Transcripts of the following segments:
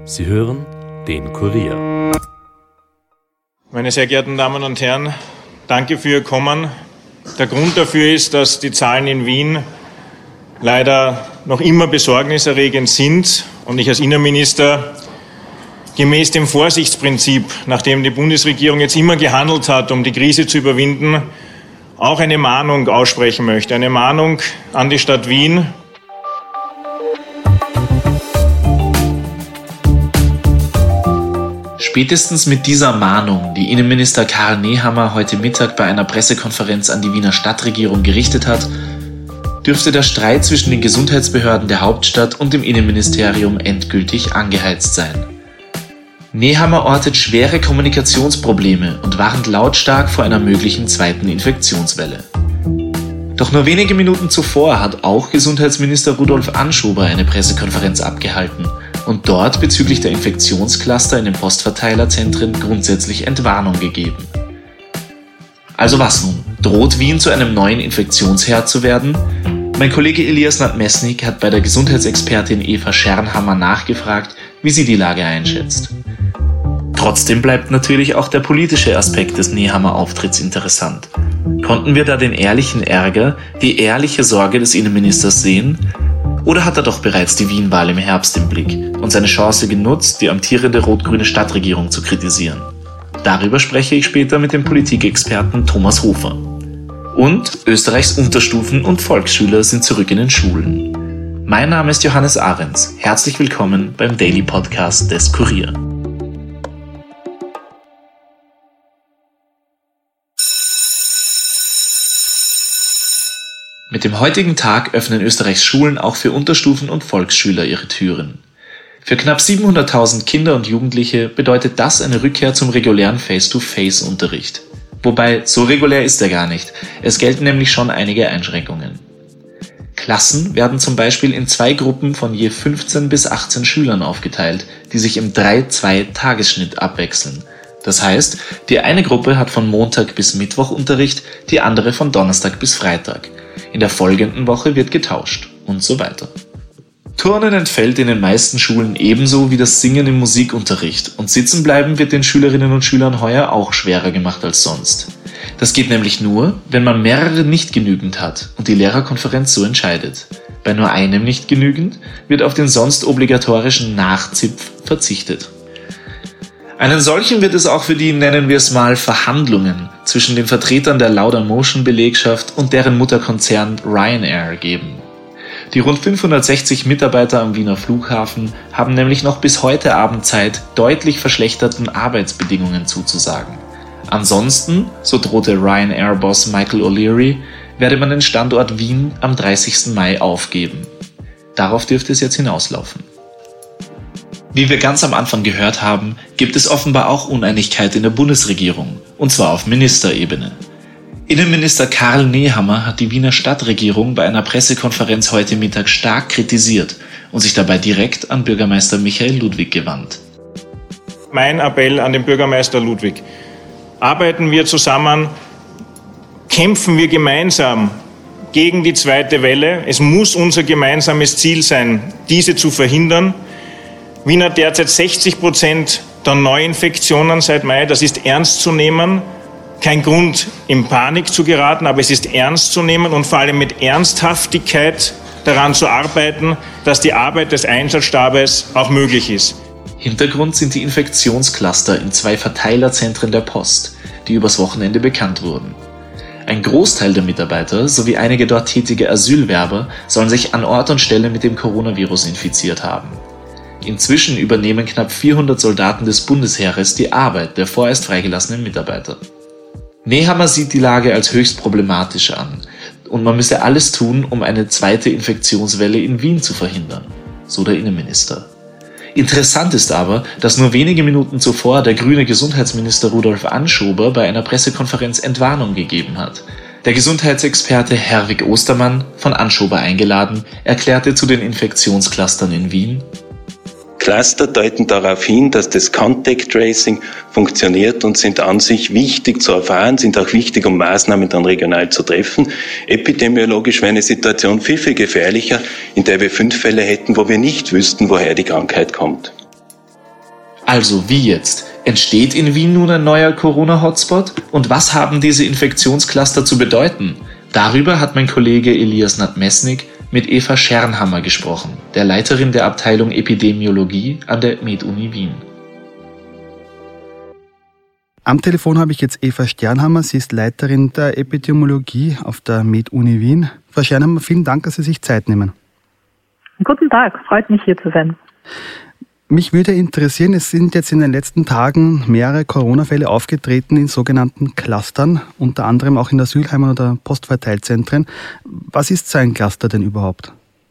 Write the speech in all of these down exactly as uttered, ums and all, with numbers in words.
Sie hören den Kurier. Meine sehr geehrten Damen und Herren, danke für Ihr Kommen. Der Grund dafür ist, dass die Zahlen in Wien leider noch immer besorgniserregend sind und ich als Innenminister gemäß dem Vorsichtsprinzip, nach dem die Bundesregierung jetzt immer gehandelt hat, um die Krise zu überwinden, auch eine Mahnung aussprechen möchte. Eine Mahnung an die Stadt Wien. Spätestens mit dieser Mahnung, die Innenminister Karl Nehammer heute Mittag bei einer Pressekonferenz an die Wiener Stadtregierung gerichtet hat, dürfte der Streit zwischen den Gesundheitsbehörden der Hauptstadt und dem Innenministerium endgültig angeheizt sein. Nehammer ortet schwere Kommunikationsprobleme und warnt lautstark vor einer möglichen zweiten Infektionswelle. Doch nur wenige Minuten zuvor hat auch Gesundheitsminister Rudolf Anschober eine Pressekonferenz abgehalten und dort bezüglich der Infektionscluster in den Postverteilerzentren grundsätzlich Entwarnung gegeben. Also was nun? Droht Wien zu einem neuen Infektionsherd zu werden? Mein Kollege Elias Nadmesnik hat bei der Gesundheitsexpertin Eva Schernhammer nachgefragt, wie sie die Lage einschätzt. Trotzdem bleibt natürlich auch der politische Aspekt des Nehammer-Auftritts interessant. Konnten wir da den ehrlichen Ärger, die ehrliche Sorge des Innenministers sehen? Oder hat er doch bereits die Wien-Wahl im Herbst im Blick und seine Chance genutzt, die amtierende rot-grüne Stadtregierung zu kritisieren? Darüber spreche ich später mit dem Politikexperten Thomas Hofer. Und Österreichs Unterstufen- und Volksschüler sind zurück in den Schulen. Mein Name ist Johannes Ahrens. Herzlich willkommen beim Daily Podcast des Kurier. Mit dem heutigen Tag öffnen Österreichs Schulen auch für Unterstufen- und Volksschüler ihre Türen. Für knapp siebenhunderttausend Kinder und Jugendliche bedeutet das eine Rückkehr zum regulären Face-to-Face-Unterricht. Wobei, so regulär ist er gar nicht. Es gelten nämlich schon einige Einschränkungen. Klassen werden zum Beispiel in zwei Gruppen von je fünfzehn bis achtzehn Schülern aufgeteilt, die sich im drei zwei Tagesschnitt abwechseln. Das heißt, die eine Gruppe hat von Montag bis Mittwoch Unterricht, die andere von Donnerstag bis Freitag. In der folgenden Woche wird getauscht und so weiter. Turnen entfällt in den meisten Schulen ebenso wie das Singen im Musikunterricht und Sitzenbleiben wird den Schülerinnen und Schülern heuer auch schwerer gemacht als sonst. Das geht nämlich nur, wenn man mehrere nicht genügend hat und die Lehrerkonferenz so entscheidet. Bei nur einem nicht genügend wird auf den sonst obligatorischen Nachzipf verzichtet. Einen solchen wird es auch für die, nennen wir es mal, Verhandlungen zwischen den Vertretern der Laudamotion-Belegschaft und deren Mutterkonzern Ryanair geben. Die rund fünfhundertsechzig Mitarbeiter am Wiener Flughafen haben nämlich noch bis heute Abend Zeit, deutlich verschlechterten Arbeitsbedingungen zuzusagen. Ansonsten, so drohte Ryanair-Boss Michael O'Leary, werde man den Standort Wien am dreißigsten Mai aufgeben. Darauf dürfte es jetzt hinauslaufen. Wie wir ganz am Anfang gehört haben, gibt es offenbar auch Uneinigkeit in der Bundesregierung, und zwar auf Ministerebene. Innenminister Karl Nehammer hat die Wiener Stadtregierung bei einer Pressekonferenz heute Mittag stark kritisiert und sich dabei direkt an Bürgermeister Michael Ludwig gewandt. Mein Appell an den Bürgermeister Ludwig. Arbeiten wir zusammen, kämpfen wir gemeinsam gegen die zweite Welle. Es muss unser gemeinsames Ziel sein, diese zu verhindern. Wien hat derzeit sechzig Prozent der Neuinfektionen seit Mai. Das ist ernst zu nehmen. Kein Grund, in Panik zu geraten, aber es ist ernst zu nehmen und vor allem mit Ernsthaftigkeit daran zu arbeiten, dass die Arbeit des Einsatzstabes auch möglich ist. Hintergrund sind die Infektionscluster in zwei Verteilerzentren der Post, die übers Wochenende bekannt wurden. Ein Großteil der Mitarbeiter sowie einige dort tätige Asylwerber sollen sich an Ort und Stelle mit dem Coronavirus infiziert haben. Inzwischen übernehmen knapp vierhundert Soldaten des Bundesheeres die Arbeit der vorerst freigelassenen Mitarbeiter. Nehammer sieht die Lage als höchst problematisch an und man müsse alles tun, um eine zweite Infektionswelle in Wien zu verhindern, so der Innenminister. Interessant ist aber, dass nur wenige Minuten zuvor der grüne Gesundheitsminister Rudolf Anschober bei einer Pressekonferenz Entwarnung gegeben hat. Der Gesundheitsexperte Herwig Ostermann, von Anschober eingeladen, erklärte zu den Infektionsclustern in Wien: Cluster deuten darauf hin, dass das Contact Tracing funktioniert und sind an sich wichtig zu erfahren, sind auch wichtig, um Maßnahmen dann regional zu treffen. Epidemiologisch wäre eine Situation viel, viel gefährlicher, in der wir fünf Fälle hätten, wo wir nicht wüssten, woher die Krankheit kommt. Also wie jetzt? Entsteht in Wien nun ein neuer Corona-Hotspot? Und was haben diese Infektionscluster zu bedeuten? Darüber hat mein Kollege Elias Nadmesnik mit Eva Schernhammer gesprochen, der Leiterin der Abteilung Epidemiologie an der MedUni Wien. Am Telefon habe ich jetzt Eva Sternhammer. Sie ist Leiterin der Epidemiologie auf der MedUni Wien. Frau Sternhammer, vielen Dank, dass Sie sich Zeit nehmen. Guten Tag, freut mich hier zu sein. Mich würde interessieren, es sind jetzt in den letzten Tagen mehrere Corona-Fälle aufgetreten in sogenannten Clustern, unter anderem auch in Asylheimen oder Postverteilzentren. Was ist so ein Cluster denn überhaupt?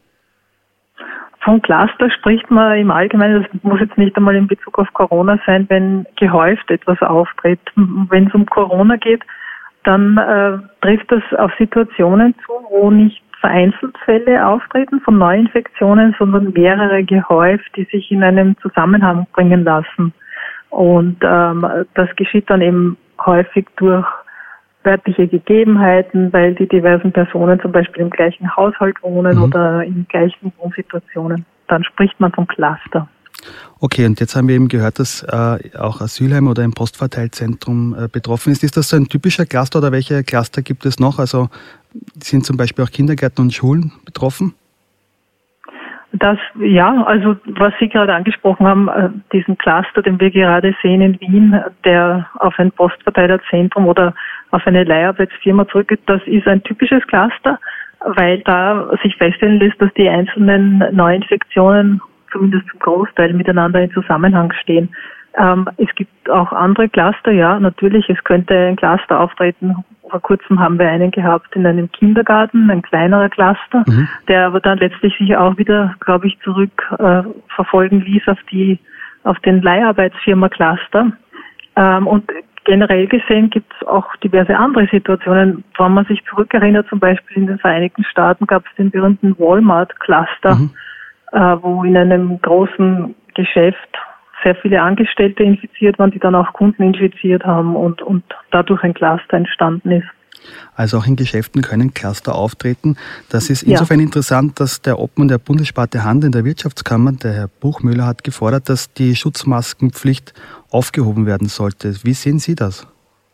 Von Cluster spricht man im Allgemeinen, das muss jetzt nicht einmal in Bezug auf Corona sein, wenn gehäuft etwas auftritt. Wenn es um Corona geht, dann äh, trifft das auf Situationen zu, wo nicht vereinzelt Fälle auftreten von Neuinfektionen, sondern mehrere gehäuft, die sich in einem Zusammenhang bringen lassen. Und ähm, das geschieht dann eben häufig durch örtliche Gegebenheiten, weil die diversen Personen zum Beispiel im gleichen Haushalt wohnen mhm. oder in gleichen Wohnsituationen. Dann spricht man vom Cluster. Okay, und jetzt haben wir eben gehört, dass äh, auch Asylheim oder ein Postverteilzentrum äh, betroffen ist. Ist das so ein typischer Cluster oder welche Cluster gibt es noch? Also sind zum Beispiel auch Kindergärten und Schulen betroffen? Das, ja, also was Sie gerade angesprochen haben, äh, diesen Cluster, den wir gerade sehen in Wien, der auf ein Postverteilerzentrum oder auf eine Leiharbeitsfirma zurückgeht, das ist ein typisches Cluster, weil da sich feststellen lässt, dass die einzelnen Neuinfektionen zumindest zum Großteil miteinander in Zusammenhang stehen. Ähm, es gibt auch andere Cluster, ja, natürlich, es könnte ein Cluster auftreten. Vor kurzem haben wir einen gehabt in einem Kindergarten, ein kleinerer Cluster, mhm. der aber dann letztlich sich auch wieder, glaube ich, zurück äh, verfolgen ließ auf die, auf den Leiharbeitsfirma-Cluster. Ähm, und generell gesehen gibt es auch diverse andere Situationen. Wenn man sich zurückerinnert, zum Beispiel in den Vereinigten Staaten gab es den berühmten Walmart-Cluster, mhm. äh, wo in einem großen Geschäft sehr viele Angestellte infiziert waren, die dann auch Kunden infiziert haben und, und dadurch ein Cluster entstanden ist. Also auch in Geschäften können Cluster auftreten. Das ist insofern ja. interessant, dass der Obmann der Bundessparte Handel in der Wirtschaftskammer, der Herr Buchmüller, hat gefordert, dass die Schutzmaskenpflicht aufgehoben werden sollte. Wie sehen Sie das?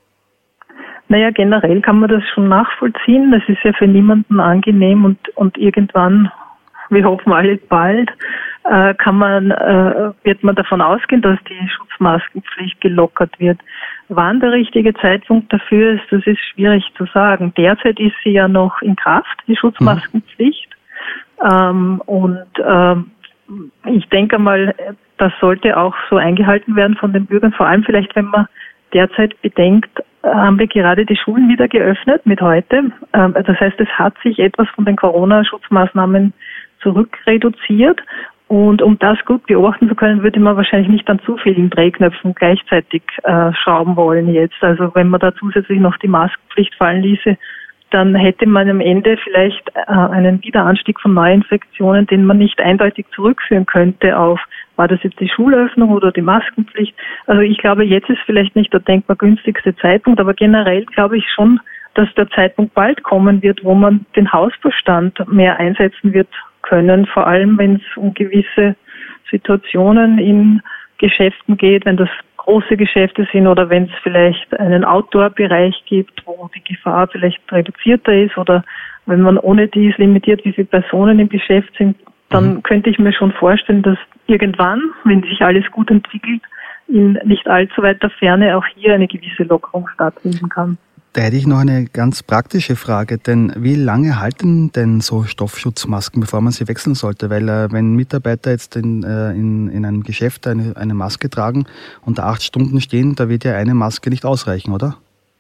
Naja, generell kann man das schon nachvollziehen. Das ist ja für niemanden angenehm und, und irgendwann, wir hoffen alle bald, äh, kann man, äh, wird man davon ausgehen, dass die Schutzmaskenpflicht gelockert wird. Wann der richtige Zeitpunkt dafür ist, das ist schwierig zu sagen. Derzeit ist sie ja noch in Kraft, die Schutzmaskenpflicht. Mhm. Ähm, und ähm, ich denke mal, das sollte auch so eingehalten werden von den Bürgern. Vor allem vielleicht, wenn man derzeit bedenkt, haben wir gerade die Schulen wieder geöffnet mit heute. Ähm, das heißt, es hat sich etwas von den Corona-Schutzmaßnahmen zurückreduziert. Und um das gut beobachten zu können, würde man wahrscheinlich nicht an zu vielen Drehknöpfen gleichzeitig äh, schrauben wollen jetzt. Also wenn man da zusätzlich noch die Maskenpflicht fallen ließe, dann hätte man am Ende vielleicht äh, einen Wiederanstieg von Neuinfektionen, den man nicht eindeutig zurückführen könnte auf, war das jetzt die Schulöffnung oder die Maskenpflicht? Also ich glaube, jetzt ist vielleicht nicht der denkbar günstigste Zeitpunkt, aber generell glaube ich schon, dass der Zeitpunkt bald kommen wird, wo man den Hausbestand mehr einsetzen wird können, vor allem wenn es um gewisse Situationen in Geschäften geht, wenn das große Geschäfte sind oder wenn es vielleicht einen Outdoor-Bereich gibt, wo die Gefahr vielleicht reduzierter ist oder wenn man ohne dies limitiert, wie viele Personen im Geschäft sind, dann mhm. könnte ich mir schon vorstellen, dass irgendwann, wenn sich alles gut entwickelt, in nicht allzu weiter Ferne auch hier eine gewisse Lockerung stattfinden kann. Da hätte ich noch eine ganz praktische Frage, denn wie lange halten denn so Stoffschutzmasken, bevor man sie wechseln sollte? Weil äh, wenn Mitarbeiter jetzt in, äh, in, in einem Geschäft eine, eine Maske tragen und da acht Stunden stehen, da wird ja eine Maske nicht ausreichen, oder?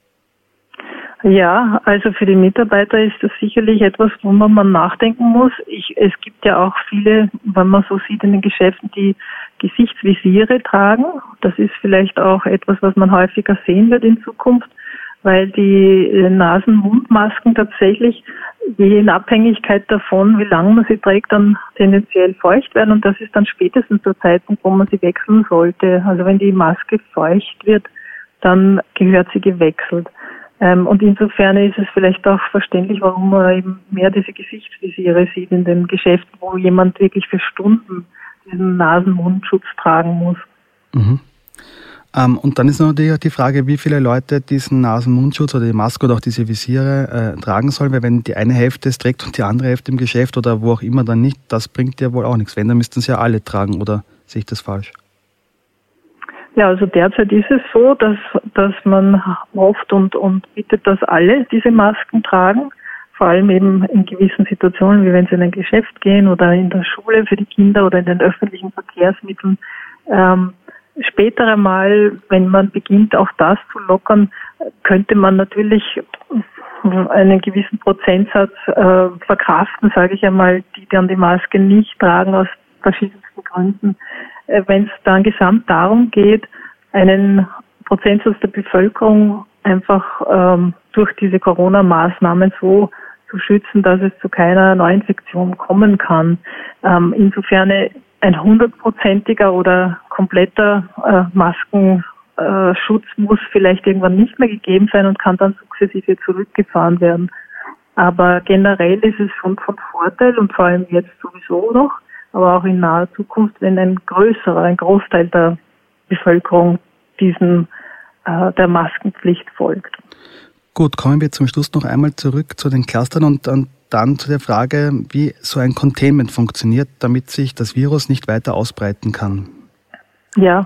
Ja, also für die Mitarbeiter ist das sicherlich etwas, worüber man nachdenken muss. Ich, es gibt ja auch viele, wenn man so sieht in den Geschäften, die Gesichtsvisiere tragen. Das ist vielleicht auch etwas, was man häufiger sehen wird in Zukunft, weil die Nasen-Mund-Masken tatsächlich je in Abhängigkeit davon, wie lange man sie trägt, dann tendenziell feucht werden und das ist dann spätestens der Zeitpunkt, wo man sie wechseln sollte. Also wenn die Maske feucht wird, dann gehört sie gewechselt. Und insofern ist es vielleicht auch verständlich, warum man eben mehr diese Gesichtsvisiere sieht in den Geschäften, wo jemand wirklich für Stunden diesen Nasen-Mund-Schutz tragen muss. Mhm. Ähm, und dann ist noch die, die Frage, wie viele Leute diesen Nasen-Mundschutz oder die Maske oder auch diese Visiere äh, tragen sollen, weil wenn die eine Hälfte es trägt und die andere Hälfte im Geschäft oder wo auch immer dann nicht, das bringt ja wohl auch nichts. Wenn, dann müssten es ja alle tragen, oder sehe ich das falsch? Ja, also derzeit ist es so, dass, dass man hofft und, und bittet, dass alle diese Masken tragen, vor allem eben in gewissen Situationen, wie wenn sie in ein Geschäft gehen oder in der Schule für die Kinder oder in den öffentlichen Verkehrsmitteln. Ähm, Später einmal, wenn man beginnt, auch das zu lockern, könnte man natürlich einen gewissen Prozentsatz äh, verkraften, sage ich einmal, die dann die Maske nicht tragen aus verschiedensten Gründen. Äh, wenn es dann gesamt darum geht, einen Prozentsatz der Bevölkerung einfach ähm, durch diese Corona-Maßnahmen so zu schützen, dass es zu keiner Neuinfektion kommen kann. Ähm, insofern ein hundertprozentiger oder kompletter äh, Maskenschutz äh, muss vielleicht irgendwann nicht mehr gegeben sein und kann dann sukzessive zurückgefahren werden. Aber generell ist es schon von Vorteil und vor allem jetzt sowieso noch, aber auch in naher Zukunft, wenn ein größerer, ein Großteil der Bevölkerung diesen äh, der Maskenpflicht folgt. Gut, kommen wir zum Schluss noch einmal zurück zu den Clustern und, und dann zu der Frage, wie so ein Containment funktioniert, damit sich das Virus nicht weiter ausbreiten kann. Ja,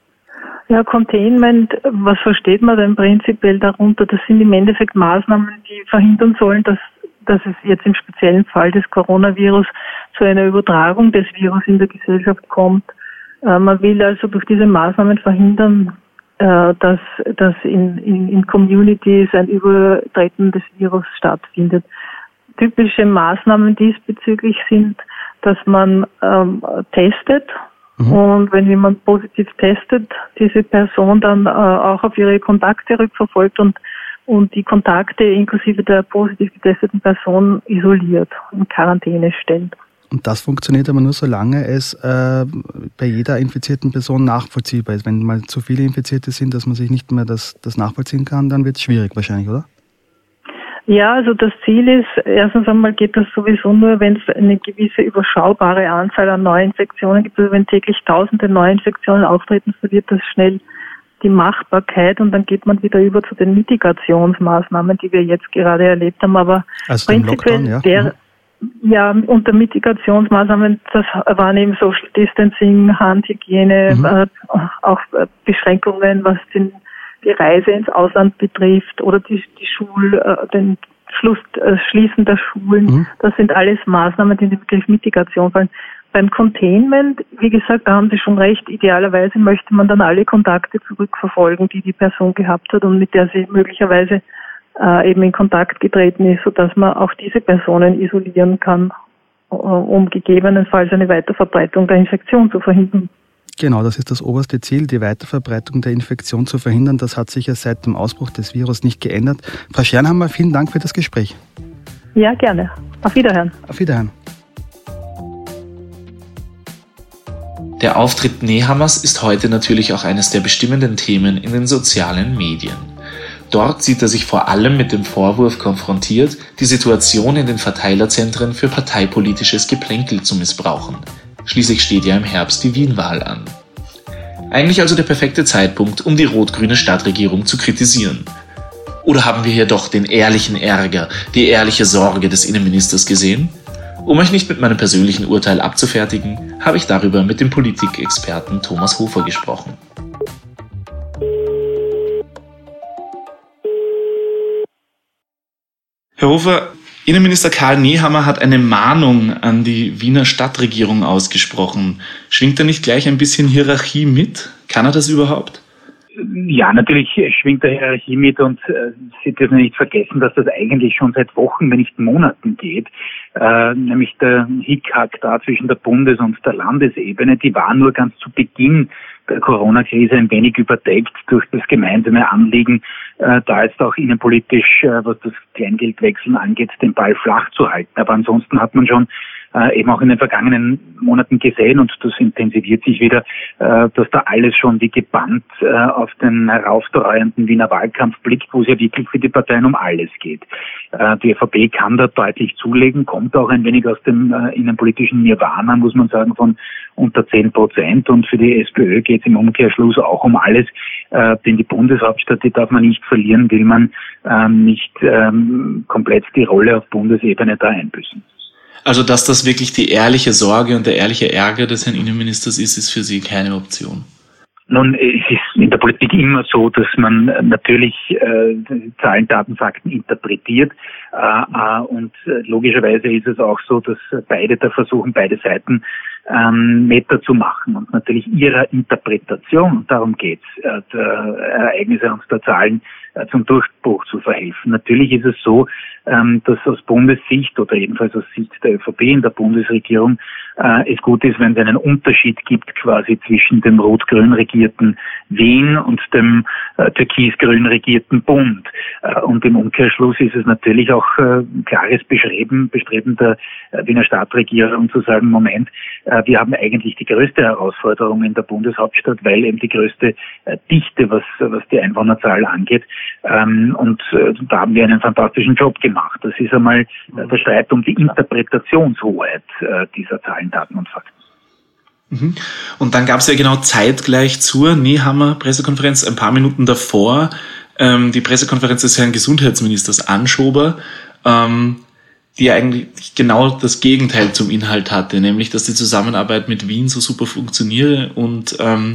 ja, Containment, was versteht man denn prinzipiell darunter? Das sind im Endeffekt Maßnahmen, die verhindern sollen, dass, dass es jetzt im speziellen Fall des Coronavirus zu einer Übertragung des Virus in der Gesellschaft kommt. Äh, man will also durch diese Maßnahmen verhindern, äh, dass, dass in, in, in Communities ein Übertreten des Virus stattfindet. Typische Maßnahmen diesbezüglich sind, dass man ähm, testet mhm. und wenn jemand positiv testet, diese Person dann äh, auch auf ihre Kontakte rückverfolgt und, und die Kontakte inklusive der positiv getesteten Person isoliert und Quarantäne stellt. Und das funktioniert aber nur, solange es äh, bei jeder infizierten Person nachvollziehbar ist. Wenn mal zu viele Infizierte sind, dass man sich nicht mehr das, das nachvollziehen kann, dann wird es schwierig wahrscheinlich, oder? Ja, also das Ziel ist, erstens einmal geht das sowieso nur, wenn es eine gewisse überschaubare Anzahl an Neuinfektionen gibt. Also wenn täglich tausende Neuinfektionen auftreten, verliert das schnell die Machbarkeit und dann geht man wieder über zu den Mitigationsmaßnahmen, die wir jetzt gerade erlebt haben. Aber also prinzipiell Lockdown, ja. der, ja, unter Mitigationsmaßnahmen, das waren eben Social Distancing, Handhygiene, mhm. äh, auch Beschränkungen, was den die Reise ins Ausland betrifft oder die, die Schul, äh, den Schluss, äh, Schließen der Schulen. Mhm. Das sind alles Maßnahmen, die in den Begriff Mitigation fallen. Beim Containment, wie gesagt, da haben Sie schon recht, idealerweise möchte man dann alle Kontakte zurückverfolgen, die die Person gehabt hat und mit der sie möglicherweise äh, eben in Kontakt getreten ist, sodass man auch diese Personen isolieren kann, äh, um gegebenenfalls eine Weiterverbreitung der Infektion zu verhindern. Genau, das ist das oberste Ziel, die Weiterverbreitung der Infektion zu verhindern. Das hat sich ja seit dem Ausbruch des Virus nicht geändert. Frau Schernhammer, vielen Dank für das Gespräch. Ja, gerne. Auf Wiederhören. Auf Wiederhören. Der Auftritt Nehammers ist heute natürlich auch eines der bestimmenden Themen in den sozialen Medien. Dort sieht er sich vor allem mit dem Vorwurf konfrontiert, die Situation in den Verteilerzentren für parteipolitisches Geplänkel zu missbrauchen. Schließlich steht ja im Herbst die Wien-Wahl an. Eigentlich also der perfekte Zeitpunkt, um die rot-grüne Stadtregierung zu kritisieren. Oder haben wir hier doch den ehrlichen Ärger, die ehrliche Sorge des Innenministers gesehen? Um euch nicht mit meinem persönlichen Urteil abzufertigen, habe ich darüber mit dem Politikexperten Thomas Hofer gesprochen. Herr Hofer, Innenminister Karl Nehammer hat eine Mahnung an die Wiener Stadtregierung ausgesprochen. Schwingt da nicht gleich ein bisschen Hierarchie mit? Kann er das überhaupt? Ja, natürlich schwingt da Hierarchie mit und äh, Sie dürfen nicht vergessen, dass das eigentlich schon seit Wochen, wenn nicht Monaten geht. Äh, nämlich der Hickhack da zwischen der Bundes- und der Landesebene, die war nur ganz zu Beginn der Corona-Krise ein wenig überdeckt durch das gemeinsame Anliegen, äh, da jetzt auch innenpolitisch, äh, was das Kleingeldwechseln angeht, den Ball flach zu halten. Aber ansonsten hat man schon äh, eben auch in den vergangenen Monaten gesehen, und das intensiviert sich wieder, äh, dass da alles schon wie gebannt äh, auf den herauftreuenden Wiener Wahlkampf blickt, wo es ja wirklich für die Parteien um alles geht. Äh, die ÖVP kann da deutlich zulegen, kommt auch ein wenig aus dem äh, innenpolitischen Nirvana, muss man sagen, von unter zehn Prozent, und für die SPÖ geht es im Umkehrschluss auch um alles, äh, denn die Bundeshauptstadt, die darf man nicht verlieren, will man ähm, nicht ähm, komplett die Rolle auf Bundesebene da einbüßen. Also, dass das wirklich die ehrliche Sorge und der ehrliche Ärger des Herrn Innenministers ist, ist für Sie keine Option? Nun, es ist in der Politik immer so, dass man natürlich äh, Zahlen, Daten, Fakten interpretiert äh, äh, und äh, logischerweise ist es auch so, dass beide da versuchen, beide Seiten ähm, Meter zu machen und natürlich ihrer Interpretation, und darum geht's, äh, der Ereignisse und der Zahlen äh, zum Durchbruch zu verhelfen. Natürlich ist es so, ähm, dass aus Bundessicht oder jedenfalls aus Sicht der ÖVP in der Bundesregierung äh, es gut ist, wenn es einen Unterschied gibt quasi zwischen dem rot-grün regierten Wien und dem äh, türkis-grün regierten Bund. Äh, und im Umkehrschluss ist es natürlich auch äh, klares Bestreben, Bestreben der äh, Wiener Stadtregierung zu sagen, Moment, äh, wir haben eigentlich die größte Herausforderung in der Bundeshauptstadt, weil eben die größte äh, Dichte, was, was die Einwohnerzahl angeht. Ähm, und äh, da haben wir einen fantastischen Job gemacht. Das ist einmal äh, der Streit um die Interpretationshoheit äh, dieser Zahlen, Daten und Fakten. Mhm. Und dann gab es ja genau zeitgleich zur Nehammer Pressekonferenz, ein paar Minuten davor, ähm, die Pressekonferenz des Herrn Gesundheitsministers Anschober, ähm, die eigentlich genau das Gegenteil zum Inhalt hatte, nämlich, dass die Zusammenarbeit mit Wien so super funktioniere. Und ähm,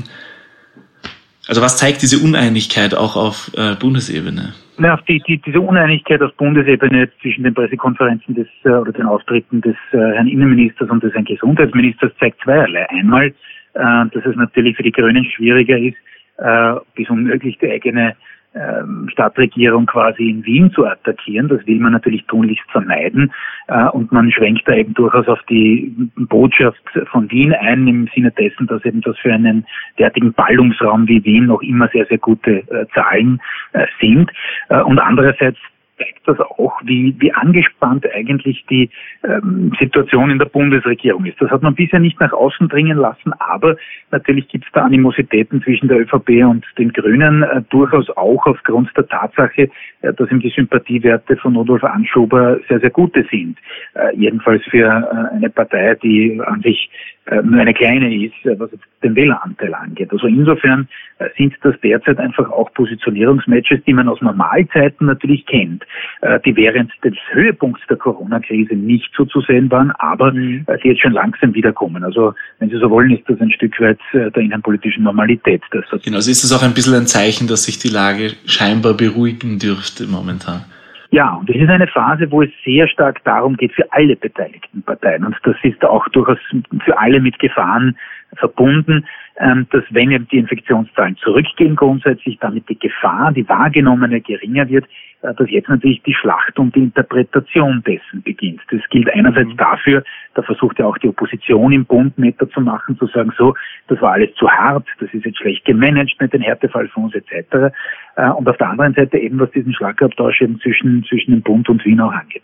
also was zeigt diese Uneinigkeit auch auf äh, Bundesebene? Na, die, die, diese Uneinigkeit auf Bundesebene zwischen den Pressekonferenzen des äh, oder den Auftritten des äh, Herrn Innenministers und des Herrn Gesundheitsministers zeigt zweierlei. Einmal, äh, dass es natürlich für die Grünen schwieriger ist, äh, bis unmöglich die eigene ähm, Stadtregierung quasi in Wien zu attackieren. Das will man natürlich tunlichst vermeiden. Äh, und man schwenkt da eben durchaus auf die Botschaft von Wien ein, im Sinne dessen, dass eben das für einen derartigen Ballungsraum wie Wien noch immer sehr, sehr gute äh, Zahlen äh, sind. Äh, und andererseits zeigt das auch, wie, wie angespannt eigentlich die ähm, Situation in der Bundesregierung ist. Das hat man bisher nicht nach außen dringen lassen, aber natürlich gibt es da Animositäten zwischen der ÖVP und den Grünen, äh, durchaus auch aufgrund der Tatsache, äh, dass ihm die Sympathiewerte von Rudolf Anschober sehr, sehr gute sind. Äh, jedenfalls für äh, eine Partei, die an sich äh, nur eine kleine ist, äh, was den Wähleranteil angeht. Also insofern äh, sind das derzeit einfach auch Positionierungsmatches, die man aus Normalzeiten natürlich kennt, die während des Höhepunkts der Corona-Krise nicht so zu sehen waren, aber die jetzt schon langsam wiederkommen. Also wenn Sie so wollen, ist das ein Stück weit der innenpolitischen Normalität. Das genau, also ist das auch ein bisschen ein Zeichen, dass sich die Lage scheinbar beruhigen dürfte momentan. Ja, und es ist eine Phase, wo es sehr stark darum geht, für alle beteiligten Parteien, und das ist auch durchaus für alle mit Gefahren verbunden, dass wenn eben die Infektionszahlen zurückgehen, grundsätzlich damit die Gefahr, die wahrgenommene, geringer wird, dass jetzt natürlich die Schlacht um die Interpretation dessen beginnt. Das gilt einerseits dafür, da versucht ja auch die Opposition im Bund Meter zu machen, zu sagen, so, das war alles zu hart, das ist jetzt schlecht gemanagt mit den Härtefallfonds et cetera. Und auf der anderen Seite eben, was diesen Schlagabtausch eben zwischen, zwischen dem Bund und Wien auch angeht.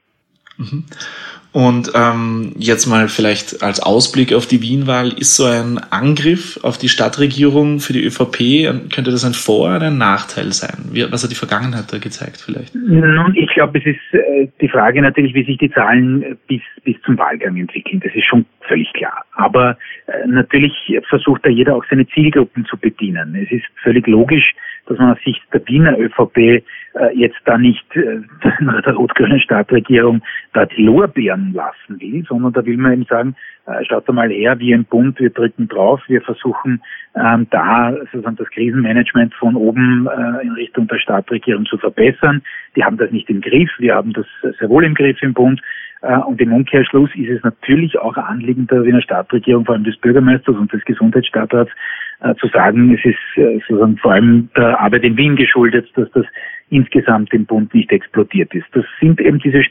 Mhm. Und ähm, jetzt mal vielleicht als Ausblick auf die Wien-Wahl, ist so ein Angriff auf die Stadtregierung für die ÖVP, könnte das ein Vor- oder ein Nachteil sein? Wie, was hat die Vergangenheit da gezeigt vielleicht? Nun, ich glaube, es ist äh, die Frage natürlich, wie sich die Zahlen bis, bis zum Wahlgang entwickeln. Das ist schon völlig klar. Aber äh, natürlich versucht da jeder auch seine Zielgruppen zu bedienen. Es ist völlig logisch, dass man aus Sicht der Wiener ÖVP äh, jetzt da nicht äh, der rot-grünen Stadtregierung da die Lorbeeren lassen will, sondern da will man eben sagen, äh, schaut mal her, wir im Bund, wir drücken drauf, wir versuchen ähm, da sozusagen das Krisenmanagement von oben äh, in Richtung der Stadtregierung zu verbessern. Die haben das nicht im Griff, wir haben das sehr wohl im Griff im Bund. Und im Umkehrschluss ist es natürlich auch ein Anliegen der Wiener Stadtregierung, vor allem des Bürgermeisters und des Gesundheitsstadtrats, äh, zu sagen, es ist äh, sozusagen vor allem der Arbeit in Wien geschuldet, dass das insgesamt im Bund nicht explodiert ist. Das sind eben diese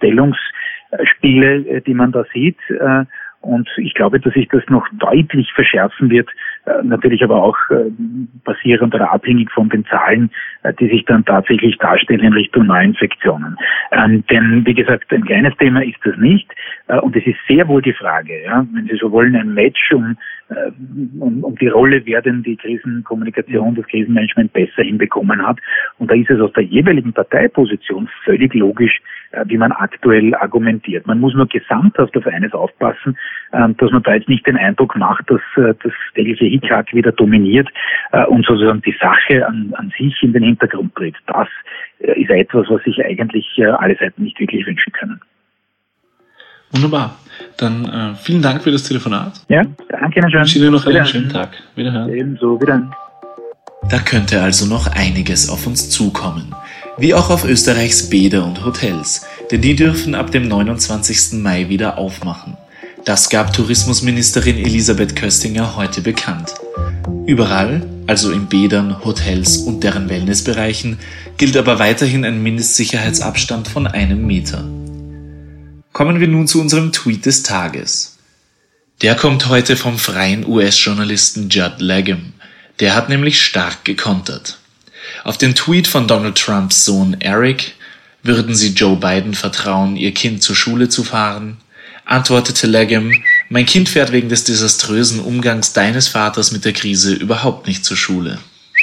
Stellungsspiele, äh, die man da sieht. Äh, und ich glaube, dass sich das noch deutlich verschärfen wird natürlich aber auch basierend oder abhängig von den Zahlen, die sich dann tatsächlich darstellen in Richtung Neuinfektionen. Ähm, denn, wie gesagt, ein kleines Thema ist das nicht. Äh, und es ist sehr wohl die Frage, ja, wenn Sie so wollen, ein Match um, äh, um, um die Rolle, wer denn die Krisenkommunikation, das Krisenmanagement besser hinbekommen hat. Und da ist es aus der jeweiligen Parteiposition völlig logisch, äh, wie man aktuell argumentiert. Man muss nur gesamthaft auf eines aufpassen, äh, dass man da jetzt nicht den Eindruck macht, dass äh, das tägliche Hickhack wieder dominiert äh, und sozusagen die Sache an, an sich in den Hintergrund tritt. Das äh, ist etwas, was sich eigentlich äh, alle Seiten nicht wirklich wünschen können. Wunderbar. Dann äh, vielen Dank für das Telefonat. Ja, danke Ihnen schön. Ich wünsche Ihnen noch einen schönen Tag. Wiederhören. Ebenso, wiederhören. Da könnte also noch einiges auf uns zukommen. Wie auch auf Österreichs Bäder und Hotels, denn die dürfen ab dem neunundzwanzigsten Mai wieder aufmachen. Das gab Tourismusministerin Elisabeth Köstinger heute bekannt. Überall, also in Bädern, Hotels und deren Wellnessbereichen, gilt aber weiterhin ein Mindestsicherheitsabstand von einem Meter. Kommen wir nun zu unserem Tweet des Tages. Der kommt heute vom freien U S-Journalisten Judd Legum. Der hat nämlich stark gekontert. Auf den Tweet von Donald Trumps Sohn Eric, würden Sie Joe Biden vertrauen, Ihr Kind zur Schule zu fahren, antwortete Legum, mein Kind fährt wegen des desaströsen Umgangs deines Vaters mit der Krise überhaupt nicht zur Schule.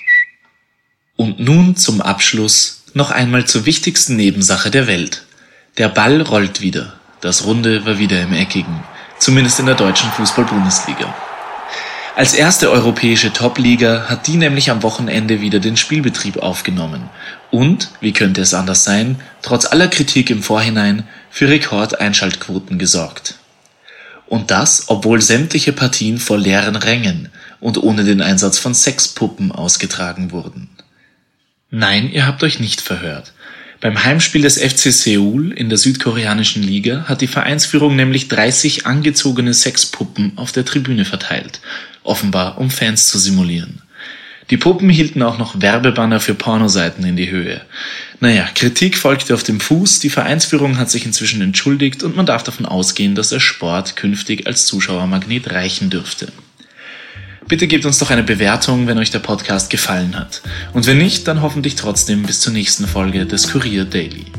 Und nun zum Abschluss noch einmal zur wichtigsten Nebensache der Welt. Der Ball rollt wieder. Das Runde war wieder im Eckigen, zumindest in der deutschen Fußball-Bundesliga. Als erste europäische Top-Liga hat die nämlich am Wochenende wieder den Spielbetrieb aufgenommen und, wie könnte es anders sein, trotz aller Kritik im Vorhinein für Rekordeinschaltquoten gesorgt. Und das, obwohl sämtliche Partien vor leeren Rängen und ohne den Einsatz von Sexpuppen ausgetragen wurden. Nein, ihr habt euch nicht verhört. Beim Heimspiel des F C Seoul in der südkoreanischen Liga hat die Vereinsführung nämlich dreißig angezogene Sexpuppen auf der Tribüne verteilt, offenbar um Fans zu simulieren. Die Puppen hielten auch noch Werbebanner für Pornoseiten in die Höhe. Naja, Kritik folgte auf dem Fuß, die Vereinsführung hat sich inzwischen entschuldigt und man darf davon ausgehen, dass der Sport künftig als Zuschauermagnet reichen dürfte. Bitte gebt uns doch eine Bewertung, wenn euch der Podcast gefallen hat. Und wenn nicht, dann hoffentlich trotzdem bis zur nächsten Folge des Kurier Daily.